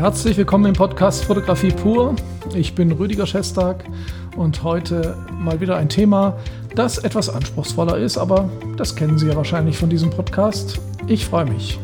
Herzlich willkommen im Podcast Fotografie pur. Ich bin Rüdiger Schestag und heute mal wieder ein Thema, das etwas anspruchsvoller ist, aber das kennen Sie ja wahrscheinlich von diesem Podcast. Ich freue mich.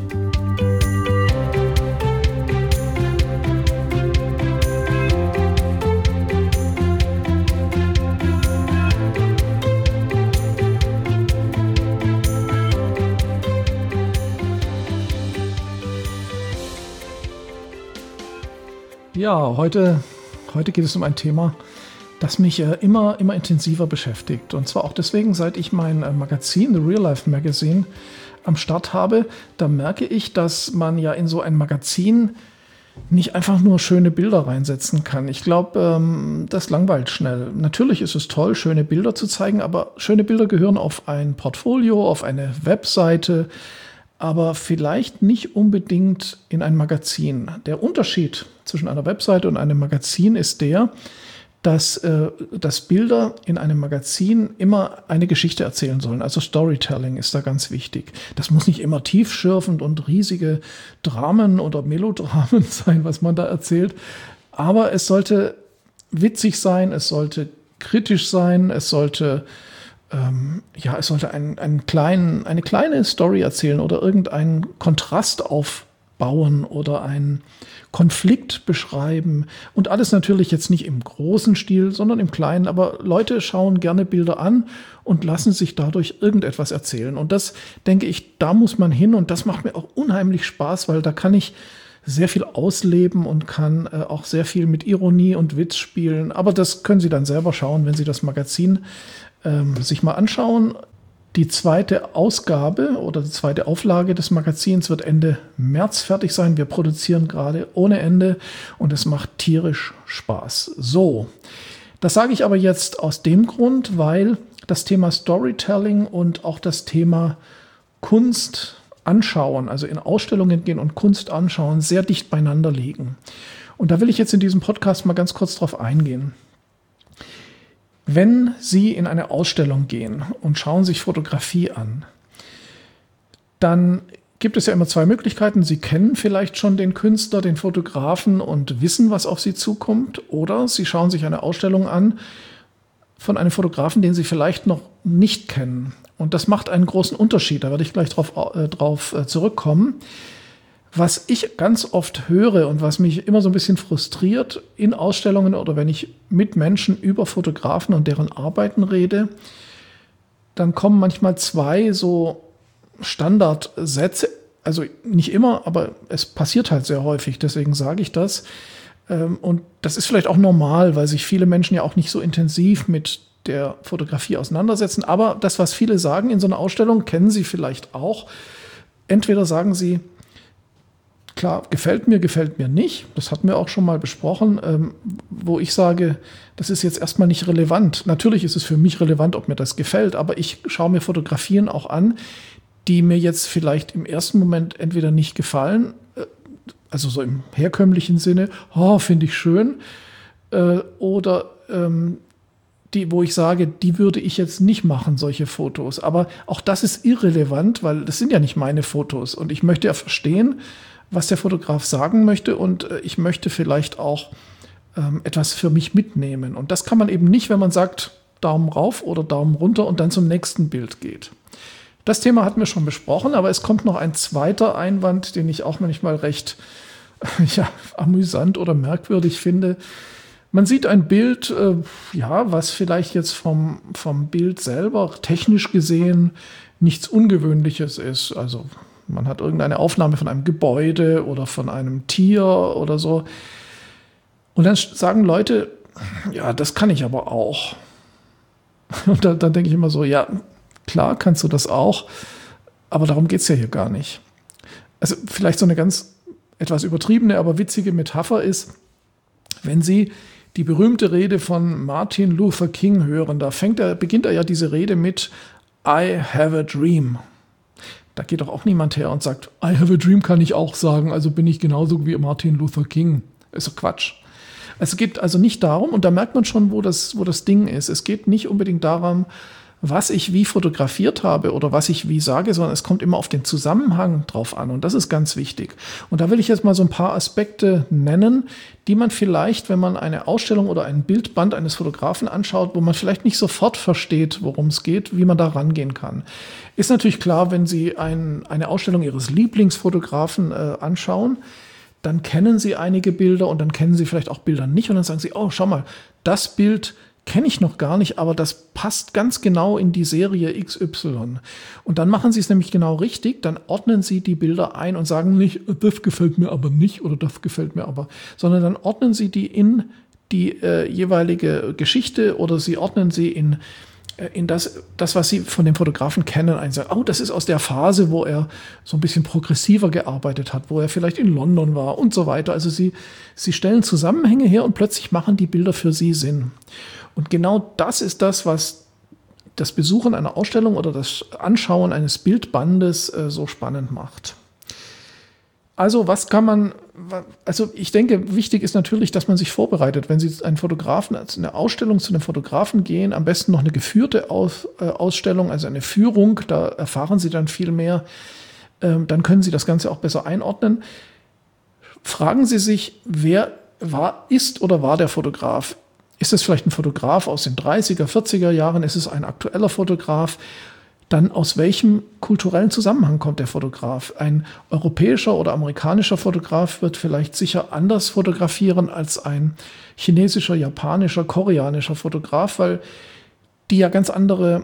Ja, heute geht es um ein Thema, das mich immer intensiver beschäftigt. Und zwar auch deswegen, seit ich mein Magazin, The Real Life Magazine, am Start habe. Da merke ich, dass man ja in so ein Magazin nicht einfach nur schöne Bilder reinsetzen kann. Ich glaube, das langweilt schnell. Natürlich ist es toll, schöne Bilder zu zeigen, aber schöne Bilder gehören auf ein Portfolio, auf eine Webseite, aber vielleicht nicht unbedingt in ein Magazin. Der Unterschied zwischen einer Webseite und einem Magazin ist der, dass Bilder in einem Magazin immer eine Geschichte erzählen sollen. Also Storytelling ist da ganz wichtig. Das muss nicht immer tiefschürfend und riesige Dramen oder Melodramen sein, was man da erzählt. Aber es sollte witzig sein, es sollte kritisch sein, es sollte eine kleine Story erzählen oder irgendeinen Kontrast aufbauen oder einen Konflikt beschreiben. Und alles natürlich jetzt nicht im großen Stil, sondern im kleinen. Aber Leute schauen gerne Bilder an und lassen sich dadurch irgendetwas erzählen. Und das, denke ich, da muss man hin. Und das macht mir auch unheimlich Spaß, weil da kann ich sehr viel ausleben und kann auch sehr viel mit Ironie und Witz spielen. Aber das können Sie dann selber schauen, wenn Sie das Magazin sich mal anschauen. Die zweite Ausgabe oder die zweite Auflage des Magazins wird Ende März fertig sein. Wir produzieren gerade ohne Ende und es macht tierisch Spaß. So, das sage ich aber jetzt aus dem Grund, weil das Thema Storytelling und auch das Thema Kunst anschauen, also in Ausstellungen gehen und Kunst anschauen, sehr dicht beieinander liegen. Und da will ich jetzt in diesem Podcast mal ganz kurz drauf eingehen. Wenn Sie in eine Ausstellung gehen und schauen sich Fotografie an, dann gibt es ja immer zwei Möglichkeiten. Sie kennen vielleicht schon den Künstler, den Fotografen und wissen, was auf Sie zukommt. Oder Sie schauen sich eine Ausstellung an von einem Fotografen, den Sie vielleicht noch nicht kennen. Und das macht einen großen Unterschied. Da werde ich gleich drauf zurückkommen. Was ich ganz oft höre und was mich immer so ein bisschen frustriert in Ausstellungen oder wenn ich mit Menschen über Fotografen und deren Arbeiten rede, dann kommen manchmal zwei so Standardsätze, also nicht immer, aber es passiert halt sehr häufig, deswegen sage ich das. Und das ist vielleicht auch normal, weil sich viele Menschen ja auch nicht so intensiv mit der Fotografie auseinandersetzen. Aber das, was viele sagen in so einer Ausstellung, kennen Sie vielleicht auch. Entweder sagen sie, klar, gefällt mir nicht. Das hatten wir auch schon mal besprochen, wo ich sage, das ist jetzt erstmal nicht relevant. Natürlich ist es für mich relevant, ob mir das gefällt, aber ich schaue mir Fotografien auch an, die mir jetzt vielleicht im ersten Moment entweder nicht gefallen, also so im herkömmlichen Sinne, finde ich schön, oder die, wo ich sage, die würde ich jetzt nicht machen, solche Fotos. Aber auch das ist irrelevant, weil das sind ja nicht meine Fotos und ich möchte ja verstehen, was der Fotograf sagen möchte und ich möchte vielleicht auch etwas für mich mitnehmen. Und das kann man eben nicht, wenn man sagt, Daumen rauf oder Daumen runter und dann zum nächsten Bild geht. Das Thema hatten wir schon besprochen, aber es kommt noch ein zweiter Einwand, den ich auch manchmal recht amüsant oder merkwürdig finde. Man sieht ein Bild, was vielleicht jetzt vom Bild selber technisch gesehen nichts Ungewöhnliches ist. Also man hat irgendeine Aufnahme von einem Gebäude oder von einem Tier oder so. Und dann sagen Leute, ja, das kann ich aber auch. Und dann denke ich immer so, ja, klar kannst du das auch, aber darum geht es ja hier gar nicht. Also vielleicht so eine ganz etwas übertriebene, aber witzige Metapher ist, wenn Sie die berühmte Rede von Martin Luther King hören, da beginnt er ja diese Rede mit I have a dream. Da geht doch auch niemand her und sagt, I have a dream kann ich auch sagen, also bin ich genauso wie Martin Luther King. Ist doch Quatsch. Es geht also nicht darum, und da merkt man schon, wo das Ding ist. Es geht nicht unbedingt darum, was ich wie fotografiert habe oder was ich wie sage, sondern es kommt immer auf den Zusammenhang drauf an und das ist ganz wichtig. Und da will ich jetzt mal so ein paar Aspekte nennen, die man vielleicht, wenn man eine Ausstellung oder ein Bildband eines Fotografen anschaut, wo man vielleicht nicht sofort versteht, worum es geht, wie man da rangehen kann. Ist natürlich klar, wenn Sie eine Ausstellung Ihres Lieblingsfotografen anschauen, dann kennen Sie einige Bilder und dann kennen Sie vielleicht auch Bilder nicht und dann sagen Sie, oh, schau mal, das Bild kenne ich noch gar nicht, aber das passt ganz genau in die Serie XY. Und dann machen Sie es nämlich genau richtig, dann ordnen Sie die Bilder ein und sagen nicht, das gefällt mir aber nicht oder das gefällt mir aber, sondern dann ordnen Sie die in die jeweilige Geschichte oder Sie ordnen sie in das, was Sie von dem Fotografen kennen, sagen, oh, das ist aus der Phase, wo er so ein bisschen progressiver gearbeitet hat, wo er vielleicht in London war und so weiter. Also Sie stellen Zusammenhänge her und plötzlich machen die Bilder für Sie Sinn. Und genau das ist das, was das Besuchen einer Ausstellung oder das Anschauen eines Bildbandes so spannend macht. Also ich denke, wichtig ist natürlich, dass man sich vorbereitet. Wenn Sie eine Ausstellung zu einem Fotografen gehen, am besten noch eine geführte Ausstellung, also eine Führung, da erfahren Sie dann viel mehr, dann können Sie das Ganze auch besser einordnen. Fragen Sie sich, wer ist oder war der Fotograf? Ist es vielleicht ein Fotograf aus den 30er, 40er Jahren? Ist es ein aktueller Fotograf? Dann aus welchem kulturellen Zusammenhang kommt der Fotograf? Ein europäischer oder amerikanischer Fotograf wird vielleicht sicher anders fotografieren als ein chinesischer, japanischer, koreanischer Fotograf, weil die ja ganz anderen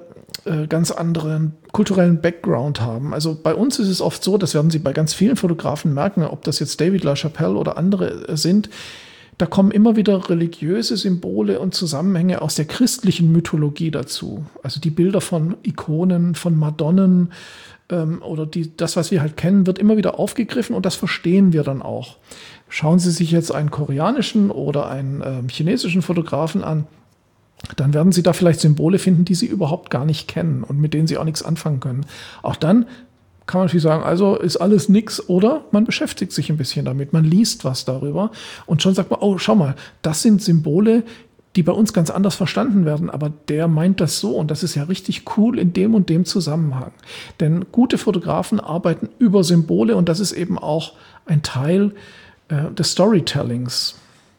kulturellen Background haben. Also bei uns ist es oft so, das werden Sie bei ganz vielen Fotografen merken, ob das jetzt David LaChapelle oder andere sind, da kommen immer wieder religiöse Symbole und Zusammenhänge aus der christlichen Mythologie dazu. Also die Bilder von Ikonen, von Madonnen oder das, was wir halt kennen, wird immer wieder aufgegriffen und das verstehen wir dann auch. Schauen Sie sich jetzt einen koreanischen oder einen chinesischen Fotografen an, dann werden Sie da vielleicht Symbole finden, die Sie überhaupt gar nicht kennen und mit denen Sie auch nichts anfangen können. Auch dann kann man natürlich sagen, also ist alles nix, oder man beschäftigt sich ein bisschen damit, man liest was darüber und schon sagt man, oh, schau mal, das sind Symbole, die bei uns ganz anders verstanden werden, aber der meint das so und das ist ja richtig cool in dem und dem Zusammenhang. Denn gute Fotografen arbeiten über Symbole und das ist eben auch ein Teil des Storytellings.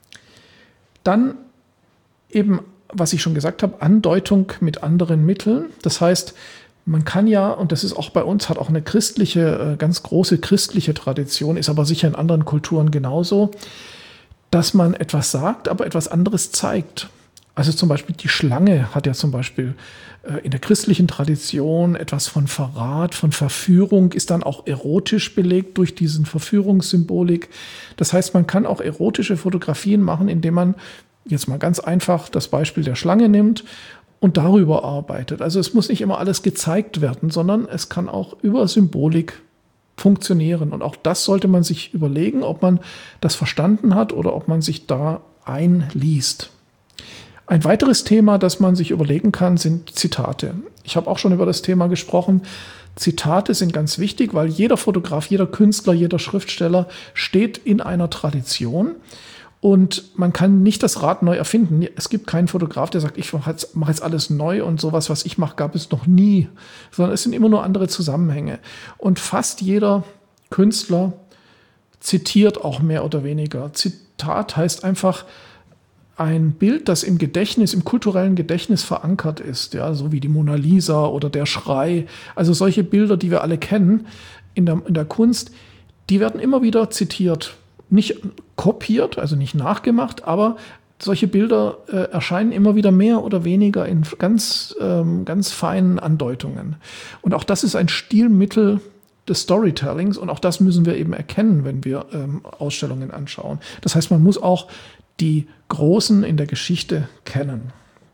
Dann eben, was ich schon gesagt habe, Andeutung mit anderen Mitteln. Das heißt, man kann ja, und das ist auch bei uns, hat auch eine ganz große christliche Tradition, ist aber sicher in anderen Kulturen genauso, dass man etwas sagt, aber etwas anderes zeigt. Also zum Beispiel die Schlange hat ja zum Beispiel in der christlichen Tradition etwas von Verrat, von Verführung, ist dann auch erotisch belegt durch diesen Verführungssymbolik. Das heißt, man kann auch erotische Fotografien machen, indem man jetzt mal ganz einfach das Beispiel der Schlange nimmt und darüber arbeitet. Also es muss nicht immer alles gezeigt werden, sondern es kann auch über Symbolik funktionieren. Und auch das sollte man sich überlegen, ob man das verstanden hat oder ob man sich da einliest. Ein weiteres Thema, das man sich überlegen kann, sind Zitate. Ich habe auch schon über das Thema gesprochen. Zitate sind ganz wichtig, weil jeder Fotograf, jeder Künstler, jeder Schriftsteller steht in einer Tradition. Und man kann nicht das Rad neu erfinden. Es gibt keinen Fotograf, der sagt, ich mache jetzt alles neu und sowas, was ich mache, gab es noch nie. Sondern es sind immer nur andere Zusammenhänge. Und fast jeder Künstler zitiert auch mehr oder weniger. Zitat heißt einfach ein Bild, das im Gedächtnis, im kulturellen Gedächtnis verankert ist. Ja, so wie die Mona Lisa oder der Schrei. Also solche Bilder, die wir alle kennen in der Kunst, die werden immer wieder zitiert. Nicht kopiert, also nicht nachgemacht, aber solche Bilder erscheinen immer wieder mehr oder weniger in ganz feinen Andeutungen. Und auch das ist ein Stilmittel des Storytellings und auch das müssen wir eben erkennen, wenn wir Ausstellungen anschauen. Das heißt, man muss auch die Großen in der Geschichte kennen.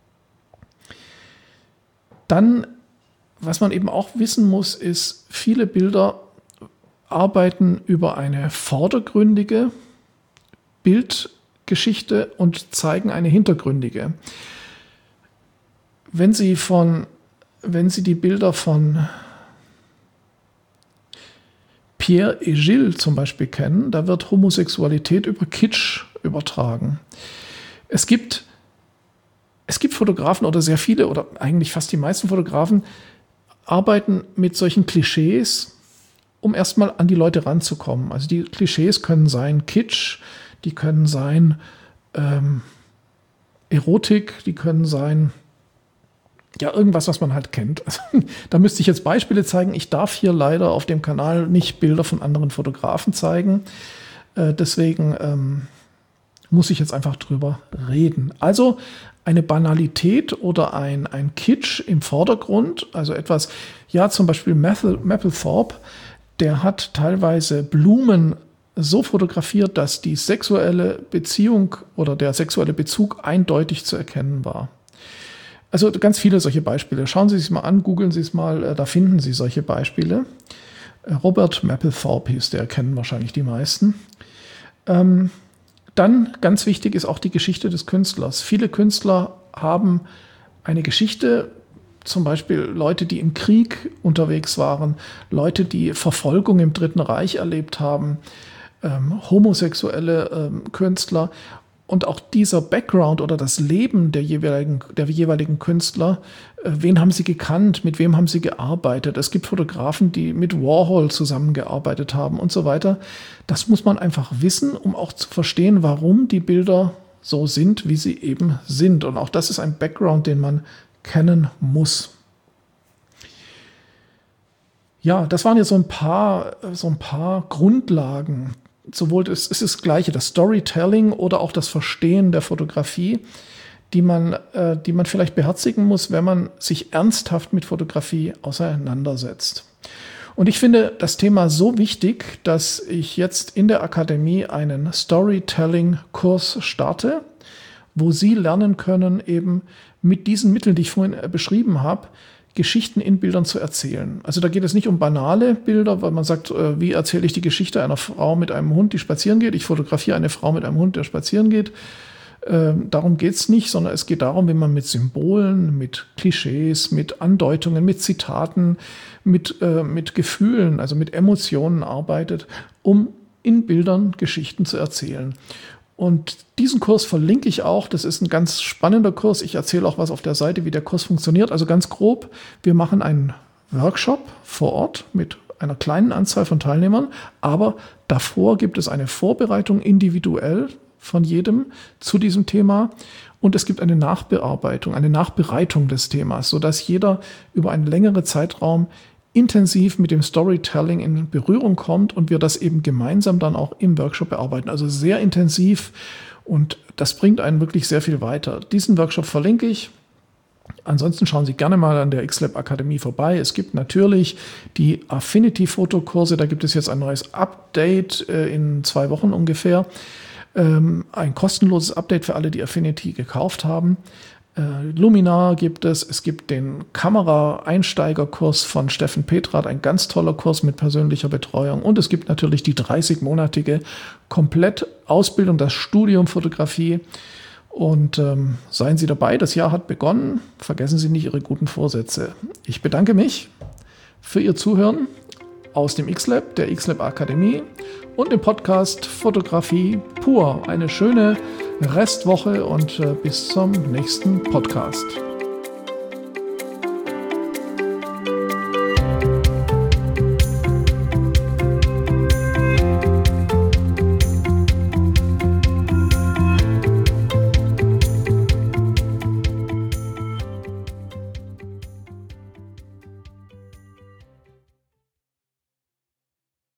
Dann, was man eben auch wissen muss, ist, viele Bilder arbeiten über eine vordergründige Bildgeschichte und zeigen eine hintergründige. Wenn Sie die Bilder von Pierre et Gilles zum Beispiel kennen, da wird Homosexualität über Kitsch übertragen. Es gibt Es gibt Fotografen oder sehr viele oder eigentlich fast die meisten Fotografen arbeiten mit solchen Klischees, um erstmal an die Leute ranzukommen. Also die Klischees können sein Kitsch, die können sein Erotik, die können sein irgendwas, was man halt kennt. Also, da müsste ich jetzt Beispiele zeigen. Ich darf hier leider auf dem Kanal nicht Bilder von anderen Fotografen zeigen. Deswegen muss ich jetzt einfach drüber reden. Also eine Banalität oder ein Kitsch im Vordergrund, also etwas, zum Beispiel Mapplethorpe, der hat teilweise Blumen so fotografiert, dass die sexuelle Beziehung oder der sexuelle Bezug eindeutig zu erkennen war. Also ganz viele solche Beispiele. Schauen Sie es mal an, googeln Sie es mal, da finden Sie solche Beispiele. Robert Mapplethorpe hieß der, kennen wahrscheinlich die meisten. Dann, ganz wichtig, ist auch die Geschichte des Künstlers. Viele Künstler haben eine Geschichte, zum Beispiel Leute, die im Krieg unterwegs waren, Leute, die Verfolgung im Dritten Reich erlebt haben, homosexuelle Künstler. Und auch dieser Background oder das Leben der jeweiligen Künstler, wen haben sie gekannt, mit wem haben sie gearbeitet. Es gibt Fotografen, die mit Warhol zusammengearbeitet haben und so weiter. Das muss man einfach wissen, um auch zu verstehen, warum die Bilder so sind, wie sie eben sind. Und auch das ist ein Background, den man kennen muss. Ja, das waren jetzt so ein paar Grundlagen. Sowohl es ist das Gleiche, das Storytelling oder auch das Verstehen der Fotografie, die man vielleicht beherzigen muss, wenn man sich ernsthaft mit Fotografie auseinandersetzt. Und ich finde das Thema so wichtig, dass ich jetzt in der Akademie einen Storytelling-Kurs starte, wo Sie lernen können, eben mit diesen Mitteln, die ich vorhin beschrieben habe, Geschichten in Bildern zu erzählen. Also da geht es nicht um banale Bilder, weil man sagt, wie erzähle ich die Geschichte einer Frau mit einem Hund, die spazieren geht. Ich fotografiere eine Frau mit einem Hund, der spazieren geht. Darum geht es nicht, sondern es geht darum, wie man mit Symbolen, mit Klischees, mit Andeutungen, mit Zitaten, mit Gefühlen, also mit Emotionen arbeitet, um in Bildern Geschichten zu erzählen. Und diesen Kurs verlinke ich auch. Das ist ein ganz spannender Kurs. Ich erzähle auch was auf der Seite, wie der Kurs funktioniert. Also ganz grob, wir machen einen Workshop vor Ort mit einer kleinen Anzahl von Teilnehmern. Aber davor gibt es eine Vorbereitung individuell von jedem zu diesem Thema. Und es gibt eine Nachbearbeitung, eine Nachbereitung des Themas, sodass jeder über einen längeren Zeitraum intensiv mit dem Storytelling in Berührung kommt und wir das eben gemeinsam dann auch im Workshop bearbeiten. Also sehr intensiv und das bringt einen wirklich sehr viel weiter. Diesen Workshop verlinke ich. Ansonsten schauen Sie gerne mal an der X-Lab Akademie vorbei. Es gibt natürlich die Affinity-Fotokurse. Da gibt es jetzt ein neues Update in 2 Wochen ungefähr. Ein kostenloses Update für alle, die Affinity gekauft haben. Luminar gibt es gibt den Kamera-Einsteigerkurs von Steffen Petrath, ein ganz toller Kurs mit persönlicher Betreuung und es gibt natürlich die 30-monatige Komplettausbildung, das Studium Fotografie und seien Sie dabei, das Jahr hat begonnen, vergessen Sie nicht Ihre guten Vorsätze. Ich bedanke mich für Ihr Zuhören aus dem X-Lab, der X-Lab Akademie und dem Podcast Fotografie pur. Eine schöne Restwoche und bis zum nächsten Podcast.